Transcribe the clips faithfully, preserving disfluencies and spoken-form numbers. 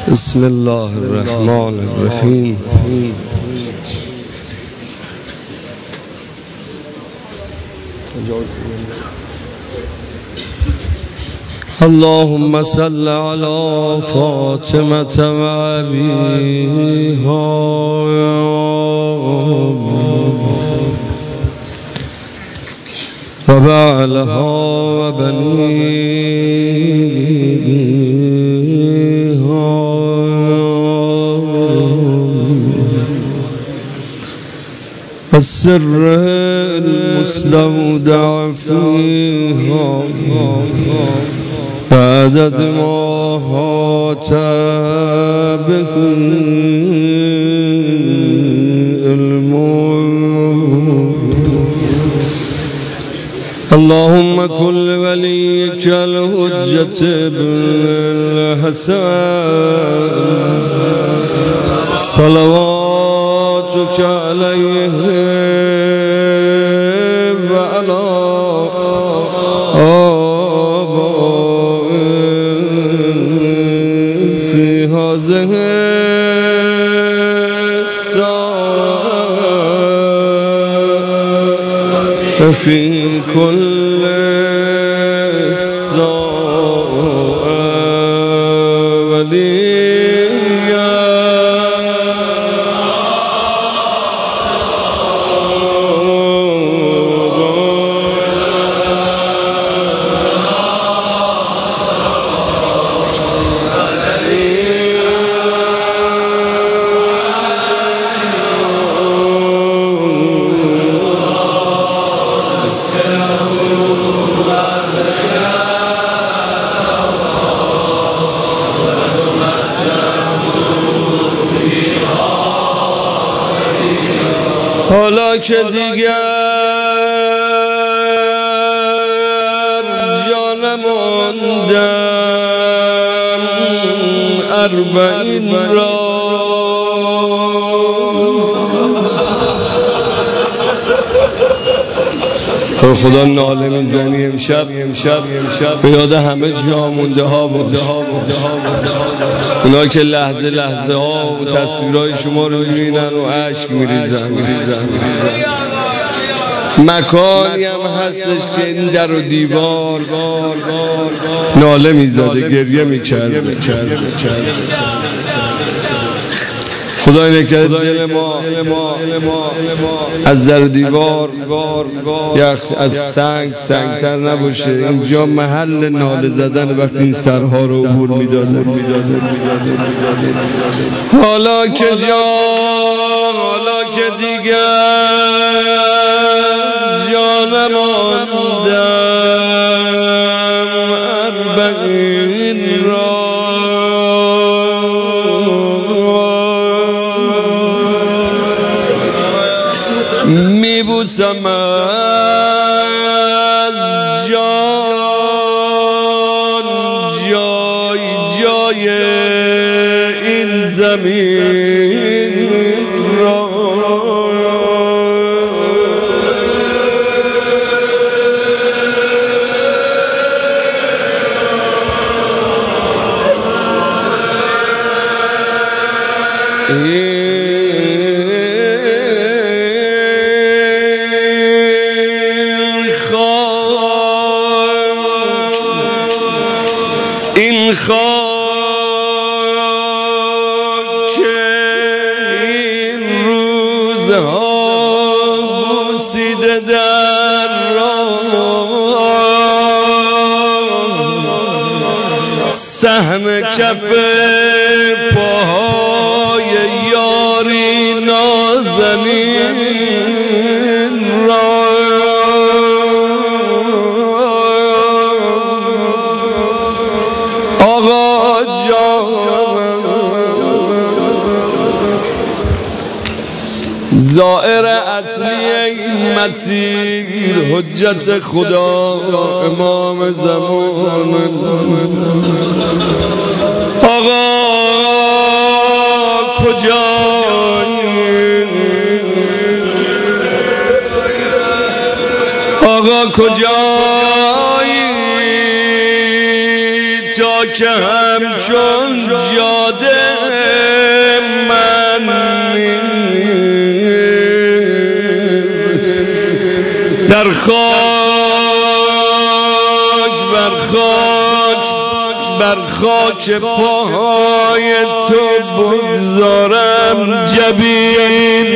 بسم الله الرحمن الرحیم. اللهم صل على فاطمة و أبيها و بعلها و بنيها السر المستودع فيها بعدد ما هات به اللهم كل وليك الحجة بالحسن صلواتك عليه وعلى آبائه في هذه الساعة في كل الساعة وليا حالا که دیگر جا نماندم اربعین را تو خدا ناله میزنی امشب امشب امشب به یاد همه جا مونده ها باش، اونا که لحظه لحظه ها و تصویرهای شما رو میبینن و عشق میریزن. مکانی هم هستش که این در و دیوار ناله میزده، گریه میکرده. خدا نکرده دل ما از در دیوار یا از سنگ سنگتر نباشه، اینجا محل ناله زدن وقتی این سرها رو عبور میداده. حالا که جا حالا که دیگر جا نماندم اربعین را میبوسم از جان جای جای این زمین را این خاک این روزها بوسیده در راه صحن کف پاهای یاری نازنین را آقا جان زائر اصلی این مسیر حجت خدا امام زمان آقا کجایی آقا کجایی تا که همچون جاده در خاک بر خاک بر خاک پاهای تو بگذارم جبین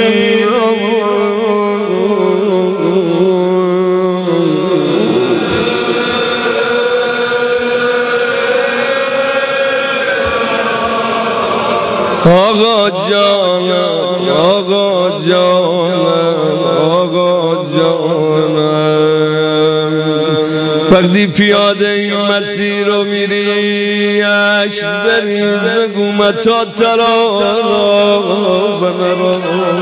آقا جانم آقا جانم آقا جانم وقتی پیاده این مسیر رو میری عشق بریز بگو متا ترا بنرا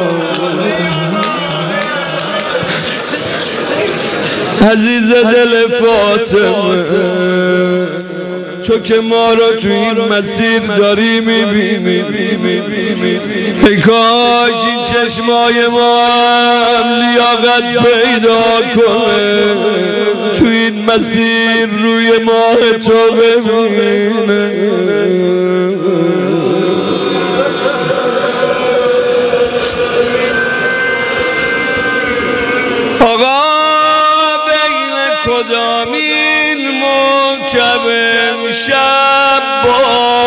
عزیز دل فاطمه تو که ما رو تو این مسیر داری میبینی ای کاش این چشمای ما هم لیاقت پیدا کنه تو این مسیر روی ماه تو ببینه آقا بین کدامین موکب امشب با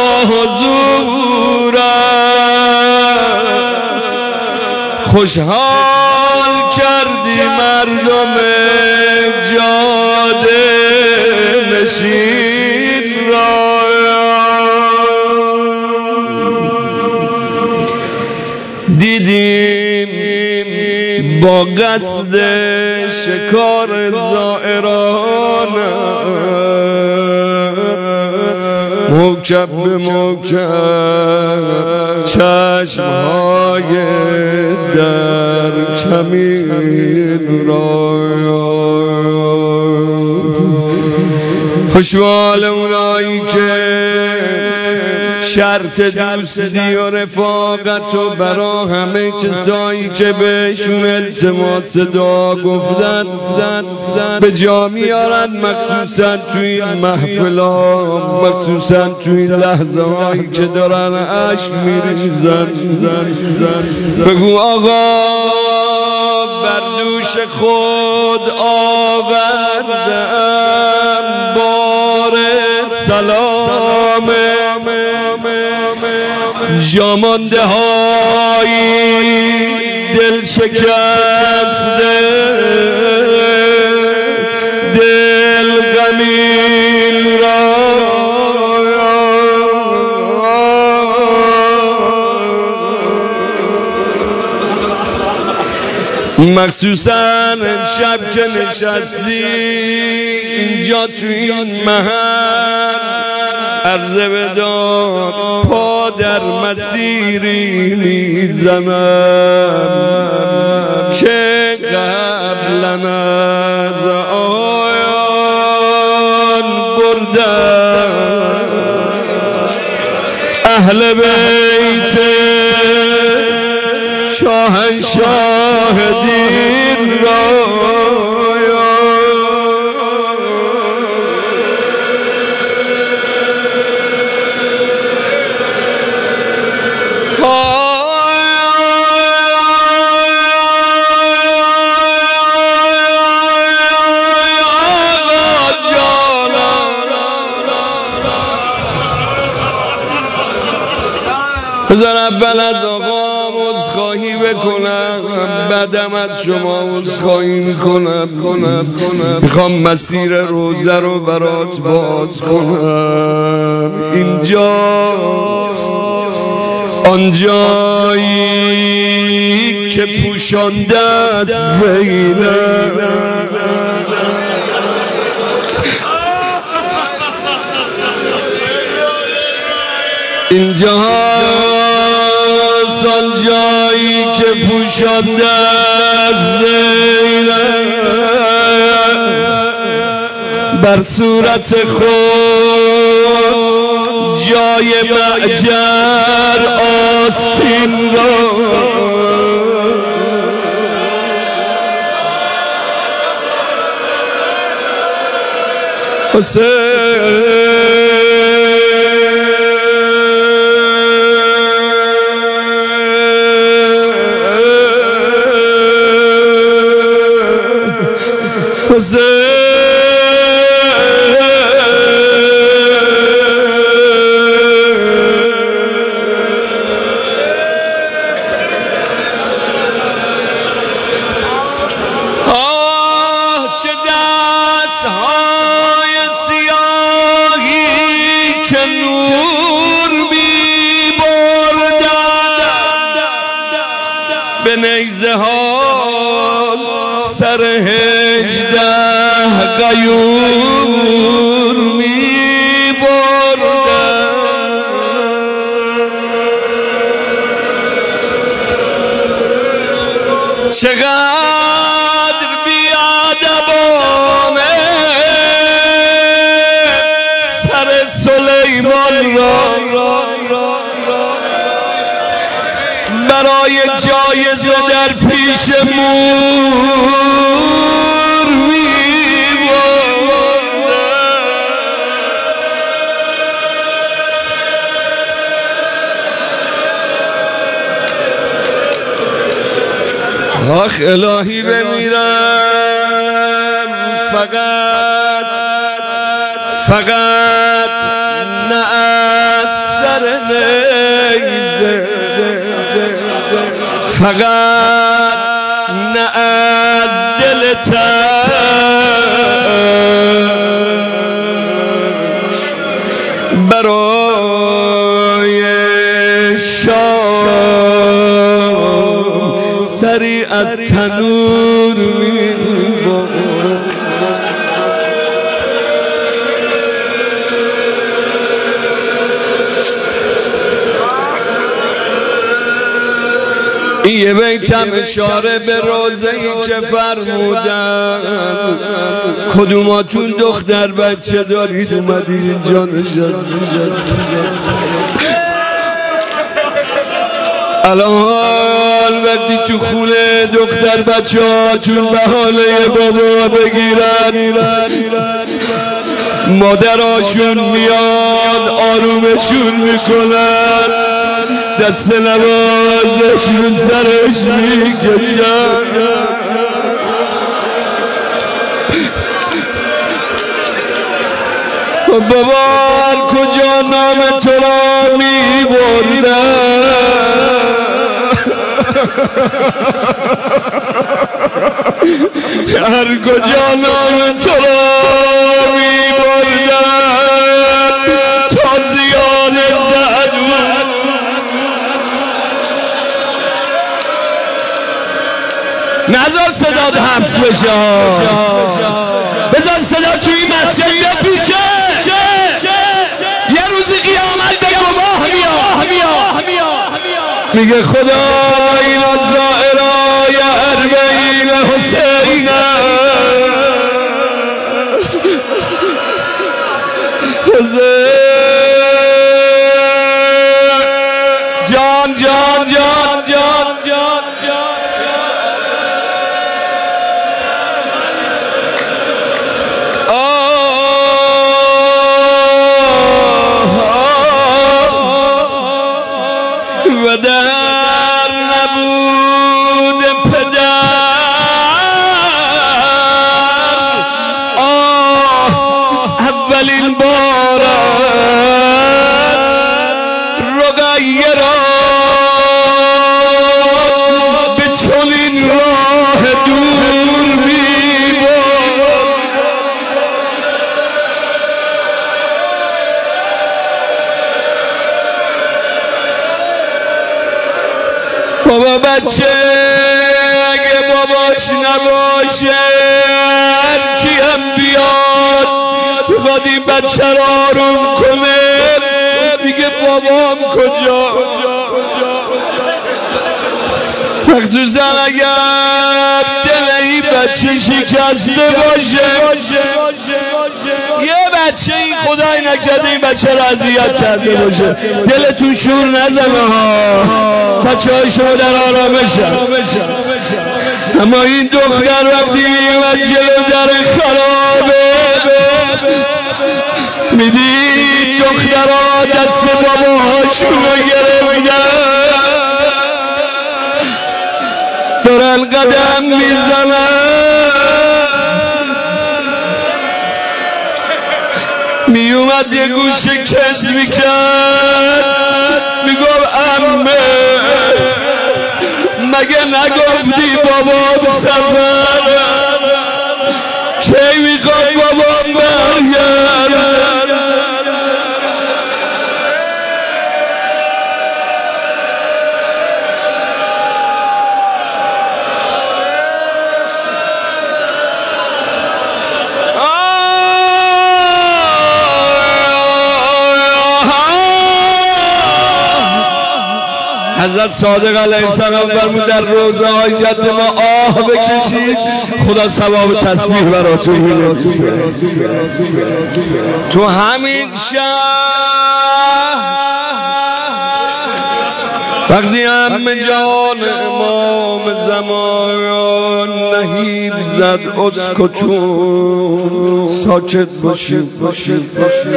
حضورت خوشحال کردی مردم جاده نشین را دیدیم با قصد شکار زائران موکب به موکب چشمهای در کمین را خوشحال اونایی که شرط دوستی و رفاقت و برا همه کسایی که بهشون التماس دعا گفتن به جا میارن مخصوصا تو این محفلا مخصوصا تو این لحظه هایی که دارن عشق میریزن بگو آقا بر دوش خود آوردم بار سلام جامانده های دل شکسته دل غمین را مخصوصا امشب که نشستی اینجا تو این محل عرضه بدار پا در مسیری میزنم که قبلا از آیان بردم اهل بیت شاهنشاه دین را بذار اول از آقا عذرخواهی بکنم بعدم از شما عذرخواهی میکنم میخوام مسیر روزه رو برات باز کنم اینجا آنجایی که پوشانده است زینب اینجا آن جایی که پوشانده از زینب بر صورت خود جای معجر آستین را حسین به نیزه ها سر هجده غیور می بردن. چقدر بیادبانه سر سلیمان را برای جایزه در پیش مور می آخ الهی بمیرم فقط فقط نه از سر نیزه، فقط نه از دل تنگ برای شام سری از تنور می بارد. این یه بیتم اشاره به روزه‌ای که فرمودن کدوماتون دختر بچه دارید اومدید اینجا نشستید. الان وقتی تو خونه دختر بچه هاتون به حاله بابا بگیرن مادراشون میاد آرومشون میکنن دست نوازش رو سرش میکشن. بابا کجا نام تو را میبردن هر کجا نام تو را میبردن تا زیاد زدون نذار صداد حبس بشه بذار صدا توی این مسجد بپیشه یه روزی قیامت به گواه میاد میگه خدا اینا زائرای اربعین حسین جان جان جان جان جان و در نبود پدر آه اولین بار رقیه را به چنین راه دور می‌برد. بابا بچه اگه باباش نباشه هر کی هم بیاد بخواد این بچه را آروم کنه میگه بابام کجا. مخصوصا اگر دل این بچه شکسته باشه یه بچه این خدای نکرده این بچه را اذیت کرده باشه دلتون شور نزنه ها بچه های شما در آرامشن. اما این دختر وقتی میومد جلو در خرابه میدید دخترها دست باباهاشون رو گرفتن دارن قدم میزنن میومد یه گوشه کش میکرد میگفت عمه مگه نگفتی بابام سفر کی میخواد بابام برگرد. حضرت صادق علیه السلام فرمود در روزه های جد ما آه بکشید خدا ثواب تسبیح براتون می‌نویسه. تو همین شهر وقتی همه جان امام زمان نهیب زد اسکتون ساکت باشید باشید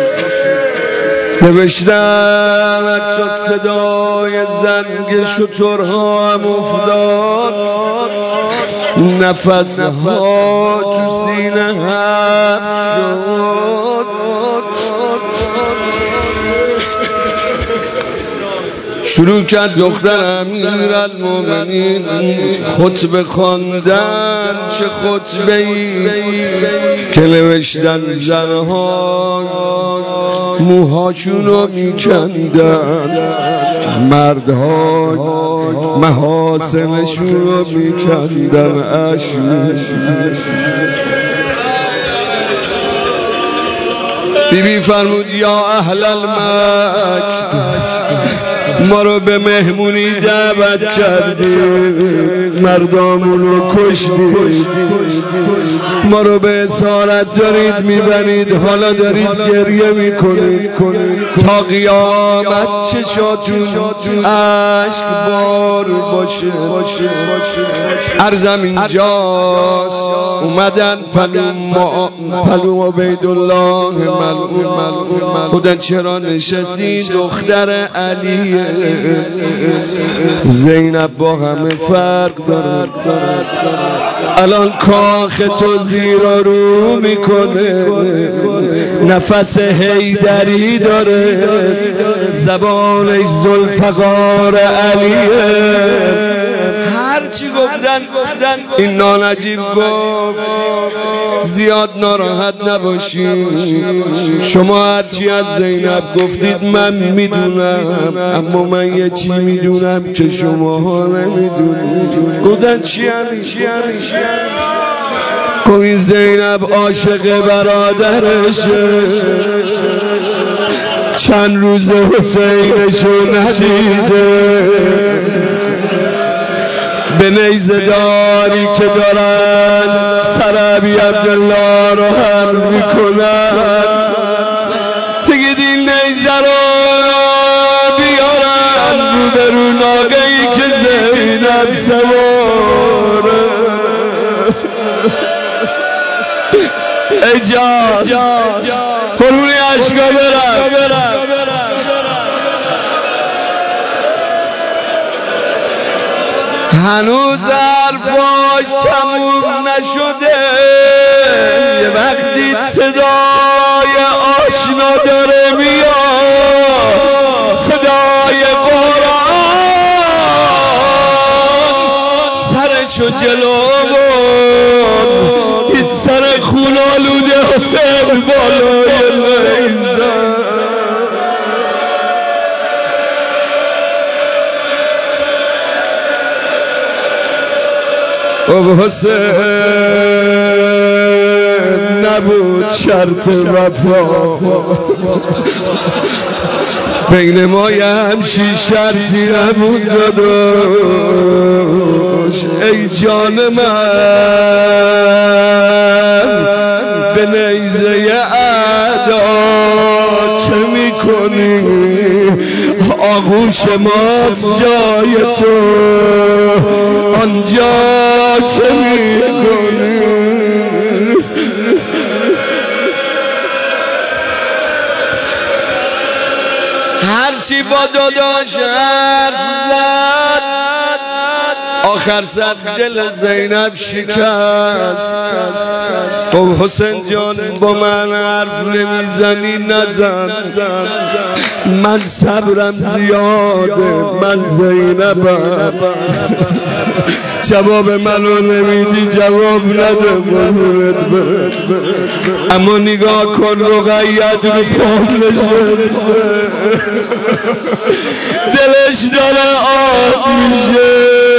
نوشتن حتی صدای زنگ شترها هم افتاد نفس ها تو سینه هم شد شروع کرد دختر امیرالمومنین خطبه خواندن. چه خطبه‌ای که نوشتن زنها موهاشونو میکندن مردها محاسنشونو میکندن. بی بی فرمود یا اهل المکر ما رو به مهمونی دعوت کردید مردامونو کشتید ما رو به اسارت دارید میبرید حالا دارید گریه میکنید تا قیامت چشاتون عشق بار باشه. عرضم اینجاست اومدن پلو عبیدالله ملعون بودن چرا نشستی دختر علی زینب با همه فرق داره الان کاخ تو زیر و رو میکنه نفس حیدری داره زبانش ذوالفقار علیه هرچی گفتن گفتن این نانجیب گفت زیاد ناراحت نباشید شما هرچی از زینب گفتید من میدونم اما من یه چی میدونم که شما ها نمیدونید. گفتن چی همی چی همی چی همی این زینب عاشق برادرشه چند روز حسینشو ندیده به نیزه داری که دارن سر ابی عبدالله رو هم میکنن بگید این نیزه رو بیارن رو به رو ناقه‌ای که زینب سواره. ای جان قربونی عشقا برم هنوز حرفاش تموم نشده یه وقتی صدای آشنا داره میاد صدای قرآن سرشو جلو بود هیچ سر خون آلوده حسین بالای نیزه او حسین نبود شرط وفا بین ما یه همچین شرطی نبود داداش. ای جان من به نیزه اعدا چه میکنی آغوش ماست جای تو آنجا چه میکنی هرچی با داداش حرف زد آخر سر دل زینب شکست. او حسین جان با من حرف نمیزنی نزن من صبرم زیاده من زینبم جواب منو نمیدی جواب نده قربونت برم اما نگاه کن رقیت رو پام نشسته دلش داره آب میشه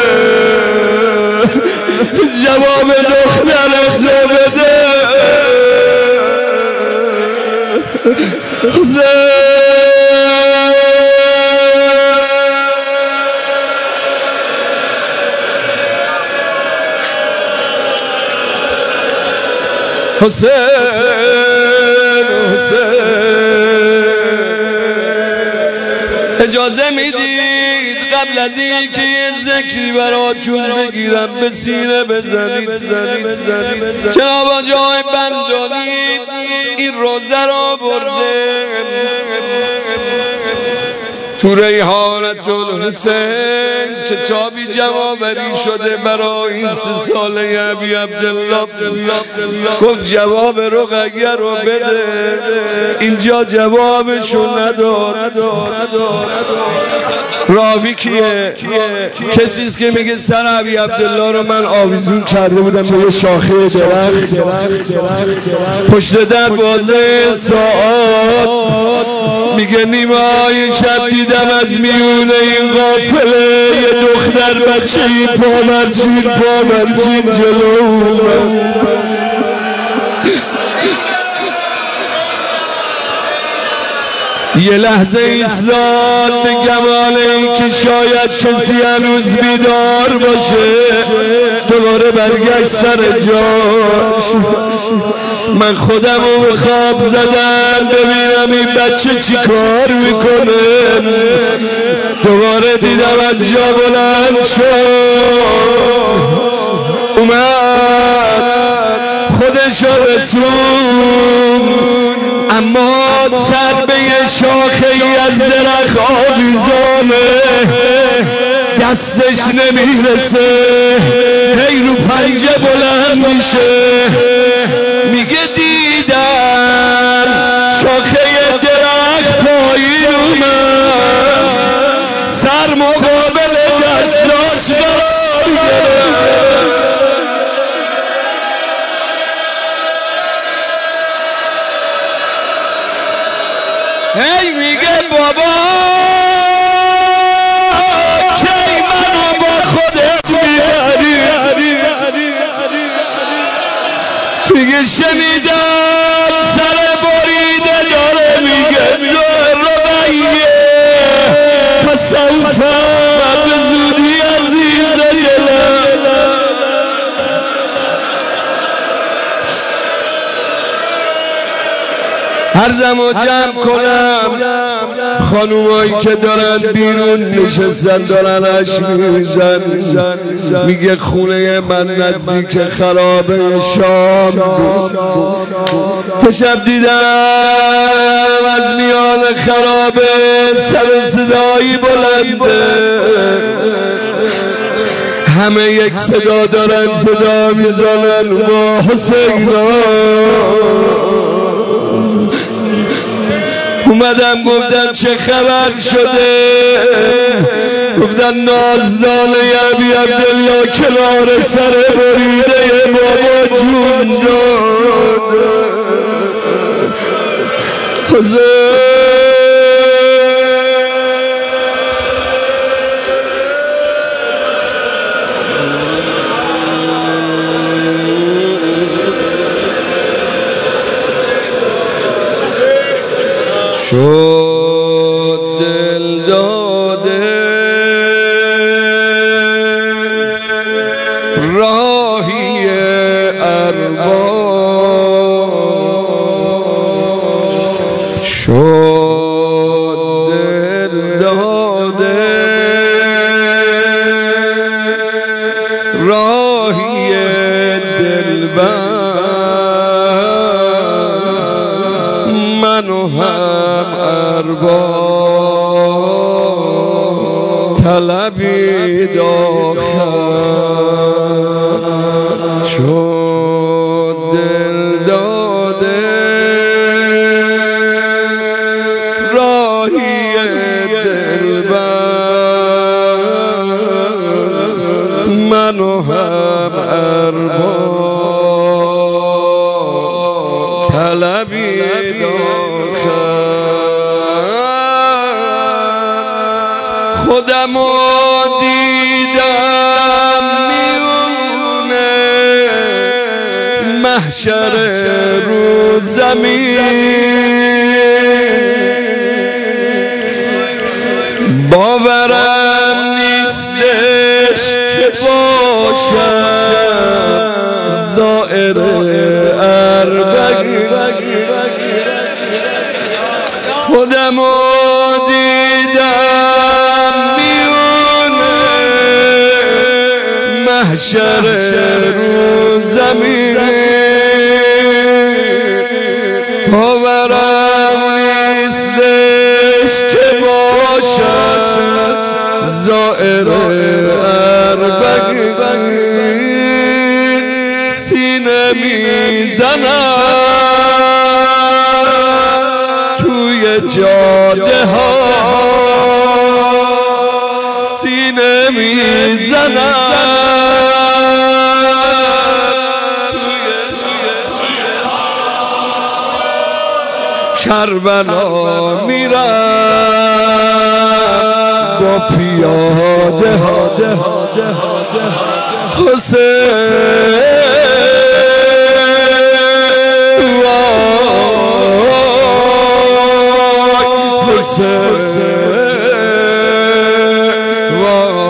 جواب دخترت رو بده حسین حسین اجازه میدید قبل از این که یه ذکری براتون بگیرم به سینه بزنید جناب آقای بندانی این روزه را برده تو ریحانت الحسین کتابی جوابری شده برای این سه ساله ابی عبدالله. گفت جواب رقیه رو بده. اینجا جوابشو نداد. راوی کیه؟ کسیست که میگه سر ابی عبدالله رو من آویزون کرده بودم به یه شاخه درخت پشت دروازه ساعات. میگه نیمه‌های شب دیدم از میونه این قافله یه دختر بچه‌ای پامرچین پامرچین جلو اومد. یه لحظه ایستاد به گمان این که شاید کسی هنوز بیدار باشه. دوباره برگشت سر جاش. من خودم رو به خواب زدم ببینم این بچه چی کار میکنه. دوباره دیدم از جا بلند شد اومد خودشو رسون اما سر به یه شاخه ای از درخت آویزانه دستش نمیرسه. هی رو پنجه بلند میشه. میگه دیدم شاخه درخت پایین اومد سر مقابل دستاش قرار گرفت. هی میگه بابا کی منو با خودت میبری. میگه شنیدم سر بریده داره میگه رقیه فسوف به زودی عزیز دلم. عرضم و جمع کنم خانومایی که دارن بیرون نشستن دارن عشق میریزن. میگه خونه من نزدیک خرابه شام بود. شب دیدم از میان خرابه سر صدایی بلنده. همه یک صدا دارن صدا میزنن با حسینا. اومدم گفتم چه خبر شده. گفتن نازدانه ابی عبدالله کنار سر بریده بابا جون داد. حسین شد دل داده راهی ارباب. شد دل داده راهی دلبر. منو هم ارباب طلبی داخل. شد دل داده راهی دلبر. منو هم ارباب طلبی خودمو دیدم میونه محشر رو زمین. باورم نیستش که باشم زائر ارباب. خودمو دیدم میونه محشر رو زمین باورم نیستش که باشم زائر اربعین سینه میزنم توی جاده ها سینه میزنم کربلا میرم با پیاده ها حسین وای حسین وای